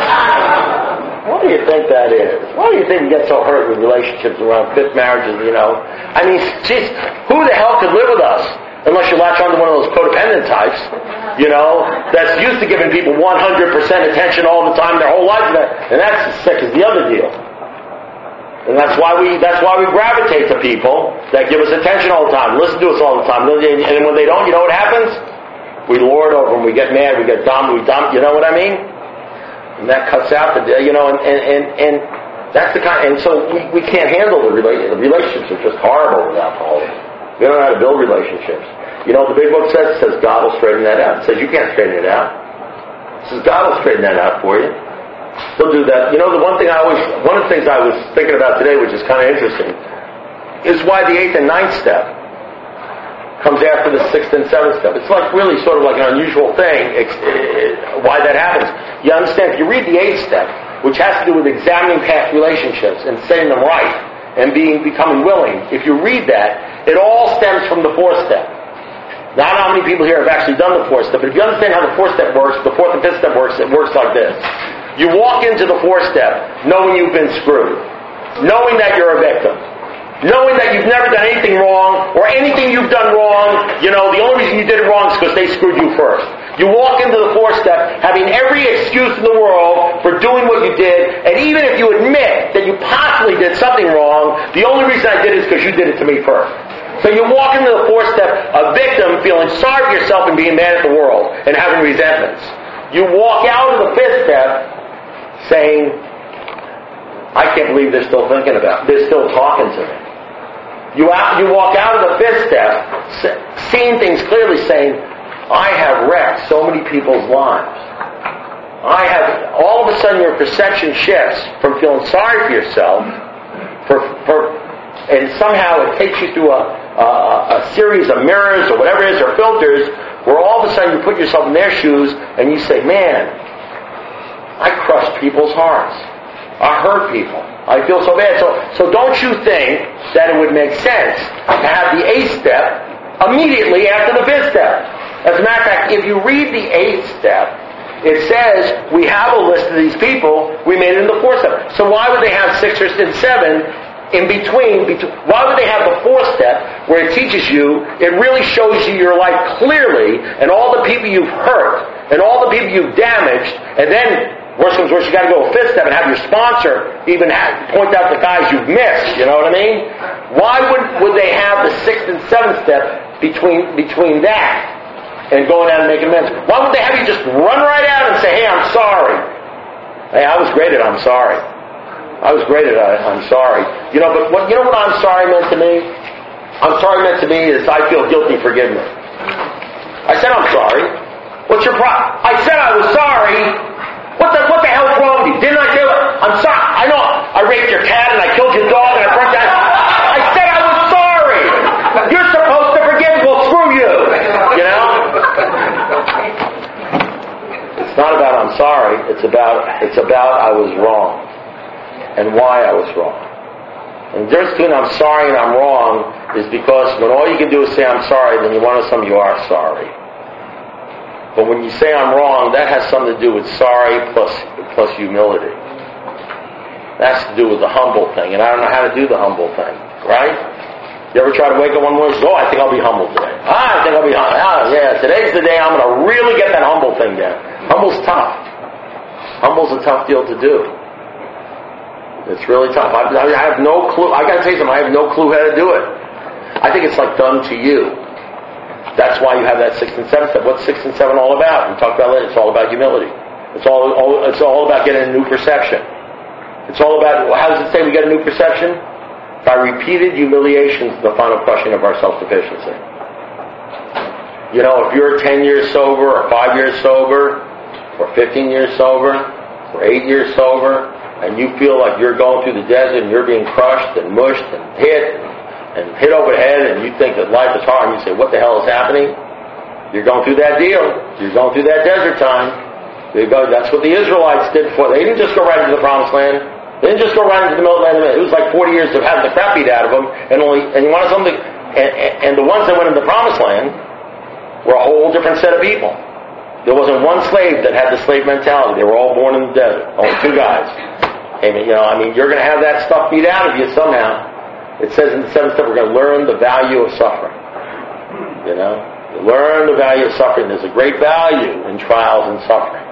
Why do you think that is? Why do you think we get so hurt with relationships around fifth marriages, I mean, geez, who the hell could live with us? Unless you latch on to one of those codependent types, that's used to giving people 100% attention all the time, their whole life, and that's as sick as the other deal. And that's why we gravitate to people that give us attention all the time, listen to us all the time, and when they don't, you know what happens? We lord over them, we get mad, we get dumb, you know what I mean? And that cuts out and that's the kind, and so we can't handle the relationships are just horrible with alcoholism. We don't know how to build relationships. You know what the big book says? It says God will straighten that out. It says you can't straighten it out. It says God will straighten that out for you. He'll do that. You know, one of the things I was thinking about today, which is kind of interesting, is why the 8th and 9th step comes after the 6th and 7th step. It's like really sort of like an unusual thing, why that happens. You understand, if you read the 8th step, which has to do with examining past relationships and setting them right, and becoming willing, if you read that, it all stems from the 4th step. Not how many people here have actually done the 4-step, but if you understand how the 4-step works, the 4th and 5th step works, it works like this. You walk into the 4-step knowing you've been screwed, knowing that you're a victim, knowing that you've never done anything wrong, or anything you've done wrong, the only reason you did it wrong is because they screwed you first. You walk into the 4-step having every excuse in the world for doing what you did, and even if you admit that you possibly did something wrong, the only reason I did it is because you did it to me first. So you walk into the 4-step a victim, feeling sorry for yourself and being mad at the world and having resentments. You walk out of the 5th step saying, I can't believe they're still thinking about it. They're still talking to me. You walk out of the 5th step seeing things clearly, saying, I have wrecked so many people's lives. All of a sudden your perception shifts from feeling sorry for yourself, and somehow it takes you through a series of mirrors or whatever it is, or filters, where all of a sudden you put yourself in their shoes and you say, man, I crushed people's hearts. I hurt people. I feel so bad. So don't you think that it would make sense to have the 8th step immediately after the 5th step? As a matter of fact, if you read the 8th step, it says we have a list of these people. We made it in the 4th step. So why would they have 6 or 7 in between? Why would they have the 4th step where it teaches you, it really shows you your life clearly and all the people you've hurt and all the people you've damaged, and then worse comes worse, you got to go a 5th step and have your sponsor even point out the guys you've missed. You know what I mean? Why would they have the 6th and 7th step between that and going out and making amends? Why would they have you just run right out and say, hey, I'm sorry? Hey, I was great at I'm sorry. I was great at I'm sorry. But what I'm sorry meant to me? I'm sorry meant to me is I feel guilty, forgive me. I said I'm sorry. What's your problem? I said I was sorry. What the hell's wrong with you? Didn't I do it? I'm sorry. I know I raped your cat and I killed your dog and I burnt that. I said I was sorry. You're supposed to forgive me. Well, screw you. It's not about I'm sorry. It's about I was wrong and why I was wrong. And the difference between I'm sorry and I'm wrong is because when all you can do is say I'm sorry, then you want to assume you are sorry. But when you say I'm wrong, that has something to do with sorry plus humility. That has to do with the humble thing. And I don't know how to do the humble thing. Right? You ever try to wake up one morning and say, I think I'll be humble today. I think I'll be humble. Yeah, today's the day I'm going to really get that humble thing down. Humble's tough. Humble's a tough deal to do. It's really tough. I have no clue. I got to tell you something. I have no clue how to do it. I think it's like done to you. That's why you have that 6th and 7th step. What's 6 and 7 all about? We talked about it. It's all about humility. It's all about getting a new perception. It's all about, how does it say we get a new perception? By repeated humiliations, the final crushing of our self-sufficiency. If you're 10 years sober, or 5 years sober, or 15 years sober, or 8 years sober, and you feel like you're going through the desert and you're being crushed and mushed and hit over the head, and you think that life is hard, and you say, what the hell is happening? You're going through that deal. You're going through that desert time. That's what the Israelites did before. They didn't just go right into the promised land. They didn't just go right into the middle of the land. It was like 40 years of having the crap beat out of them, and you wanted something. And the ones that went into the promised land were a whole different set of people. There wasn't one slave that had the slave mentality. They were all born in the desert. Only 2 guys. You're going to have that stuff beat out of you somehow. It says in the 7th step, we're going to learn the value of suffering. You learn the value of suffering. There's a great value in trials and suffering.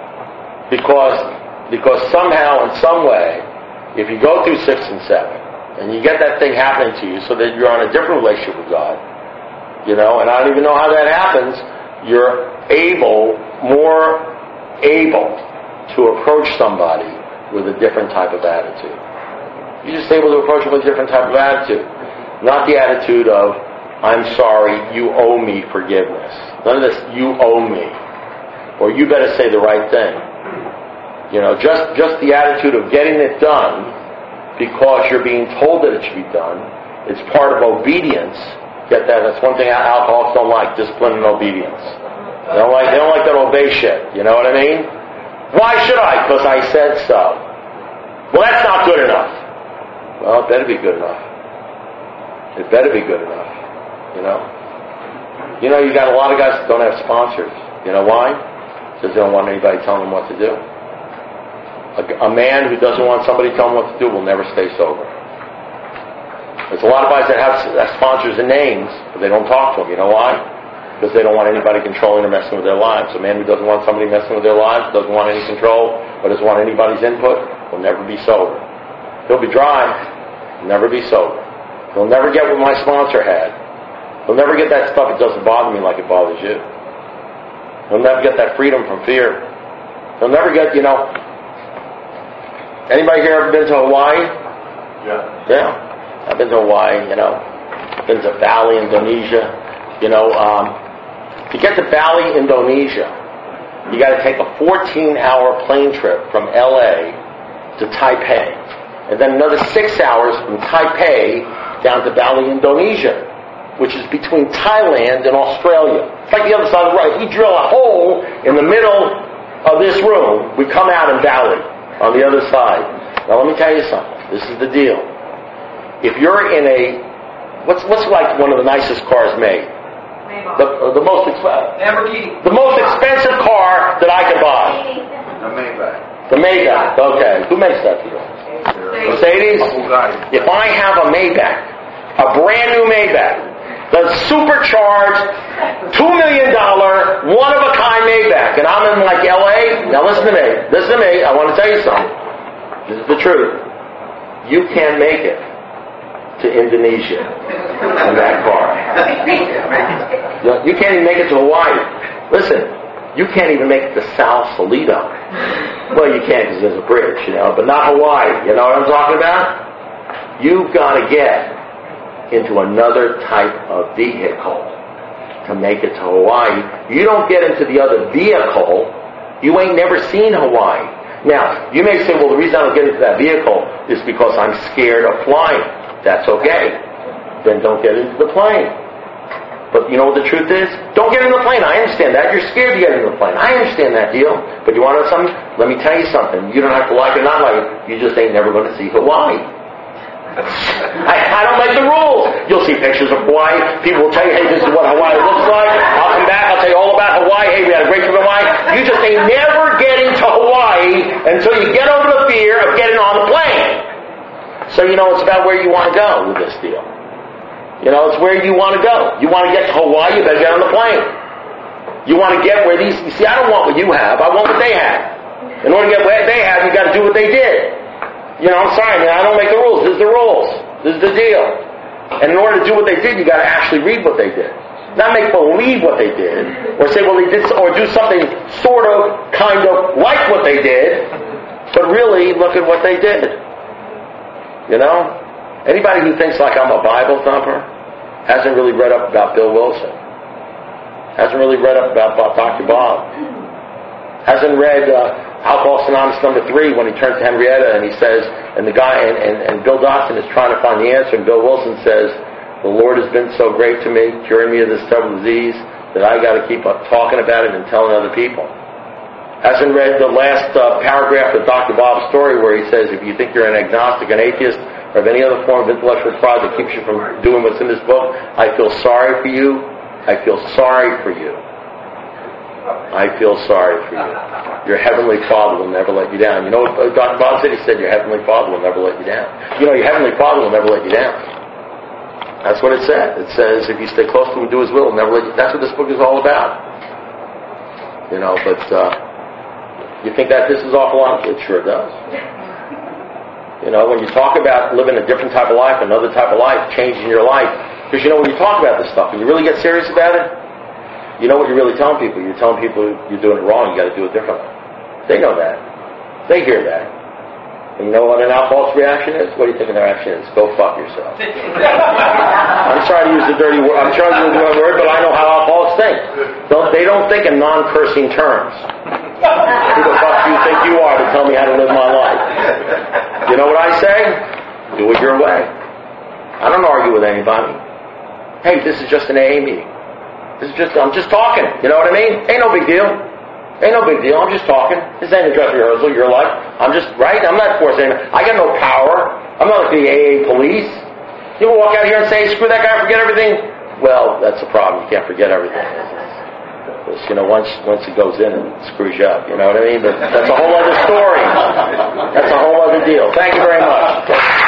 Because somehow, in some way, if you go through 6 and 7, and you get that thing happening to you so that you're on a different relationship with God, and I don't even know how that happens, you're more able to approach somebody with a different type of attitude. You're just able to approach it with a different type of attitude. Not the attitude of, I'm sorry, you owe me forgiveness. None of this, you owe me. Or you better say the right thing. Just the attitude of getting it done because you're being told that it should be done. It's part of obedience. Get that? That's one thing alcoholics don't like, discipline and obedience. They don't like that obey shit. You know what I mean? Why should I? Because I said so. Well, that's not good enough. Well, it better be good enough. It better be good enough. You know, you got a lot of guys that don't have sponsors. You know why? Because they don't want anybody telling them what to do. A man who doesn't want somebody telling him what to do will never stay sober. There's a lot of guys that have sponsors and names, but they don't talk to them. You know why? Because they don't want anybody controlling or messing with their lives. A man who doesn't want somebody messing with their lives, doesn't want any control, or doesn't want anybody's input, will never be sober. He'll be dry, never be sober. He'll never get what my sponsor had. He'll never get that stuff that doesn't bother me like it bothers you. He'll never get that freedom from fear. He'll never get, you know... Anybody here ever been to Hawaii? Yeah. I've been to Hawaii, you know. Been to Bali, Indonesia. You know, to get to Bali, Indonesia, you got to take a 14-hour plane trip from L.A. to Taipei. And then another 6 hours from Taipei down to Bali, Indonesia, which is between Thailand and Australia. It's like the other side of the road. If we drill a hole in the middle of this room, we come out in Bali on the other side. Now let me tell you something. This is the deal. If you're in a, what's like one of the nicest cars made? The most expensive car that I could buy. The Maybach. The Maybach. Okay. Who makes that deal? Mercedes? If I have a Maybach, a brand new Maybach, the supercharged $2 million, one-of-a-kind Maybach, and I'm in like LA, now listen to me, I want to tell you something. This is the truth. You can't make it to Indonesia in that car. You can't even make it to Hawaii. Listen, you can't even make it to Sausalito. Well, you can because there's a bridge, you know, but not Hawaii. You know what I'm talking about? You've got to get into another type of vehicle to make it to Hawaii. You don't get into the other vehicle, you ain't never seen Hawaii. Now, you may say, well, the reason I don't get into that vehicle is because I'm scared of flying. That's okay. Then don't get into the plane. But you know what the truth is? Don't get in the plane. I understand that. You're scared to get in the plane. I understand that deal. But you want to know something? Let me tell you something. You don't have to like it or not like it. You just ain't never going to see Hawaii. I don't make the rules. You'll see pictures of Hawaii. People will tell you, hey, this is what Hawaii looks like. I'll come back. I'll tell you all about Hawaii. Hey, we had a great trip in Hawaii. You just ain't never getting to Hawaii until you get over the fear of getting on the plane. So, you know, it's about where you want to go with this deal. You know, it's where you want to go. You want to get to Hawaii, you better get on the plane. You want to get where these... You see, I don't want what you have. I want what they have. In order to get what they have, you got to do what they did. You know, I'm sorry, man, I don't make the rules. This is the rules. This is the deal. And in order to do what they did, you got to actually read what they did. Not make believe what they did, or say, well, they did, or do something sort of, kind of like what they did, but really look at what they did. You know? Anybody who thinks like I'm a Bible thumper hasn't really read up about Bill Wilson. Hasn't really read up about Dr. Bob. Hasn't read Alcoholics Anonymous #3 when he turns to Henrietta and he says, and the guy, and Bill Dawson is trying to find the answer, and Bill Wilson says, the Lord has been so great to me, curing me of this terrible disease, that I got to keep talking about it and telling other people. Hasn't read the last paragraph of Dr. Bob's story where he says, if you think you're an agnostic, an atheist, or of any other form of intellectual fraud that keeps you from doing what's in this book, I feel sorry for you. I feel sorry for you. I feel sorry for you. Your Heavenly Father will never let you down. You know what Dr. Bob said? He said, your Heavenly Father will never let you down. You know, your Heavenly Father will never let you down. That's what it said. It says, if you stay close to Him and do His will, He'll never let you. That's what this book is all about. You know, but you think that this is awful lot? It sure does. You know, when you talk about living a different type of life, another type of life, changing your life, because you know, when you talk about this stuff, when you really get serious about it, you know what you're really telling people. You're telling people you're doing it wrong, you got to do it differently. They know that. They hear that. And you know what an alcoholic's reaction is? What do you think their reaction is? Go fuck yourself. I'm sorry to use the dirty word. I'm trying to use the wrong word, but I know how alcoholics think. They don't think in non-cursing terms. Who the fuck do you think you are to tell me how to live my life? You know what I say? Do it your way. I don't argue with anybody. Hey, this is just an AA meeting. I'm just talking. You know what I mean? Ain't no big deal. Ain't no big deal. I'm just talking. This ain't a dress rehearsal. Your life. I'm just, right? I'm not forcing anything. I got no power. I'm not like the AA police. You will walk out here and say, screw that guy, forget everything. Well, that's the problem. You can't forget everything. Because, once it goes in, it screws you up. You know what I mean? But that's a whole other story. That's a whole other deal. Thank you very much.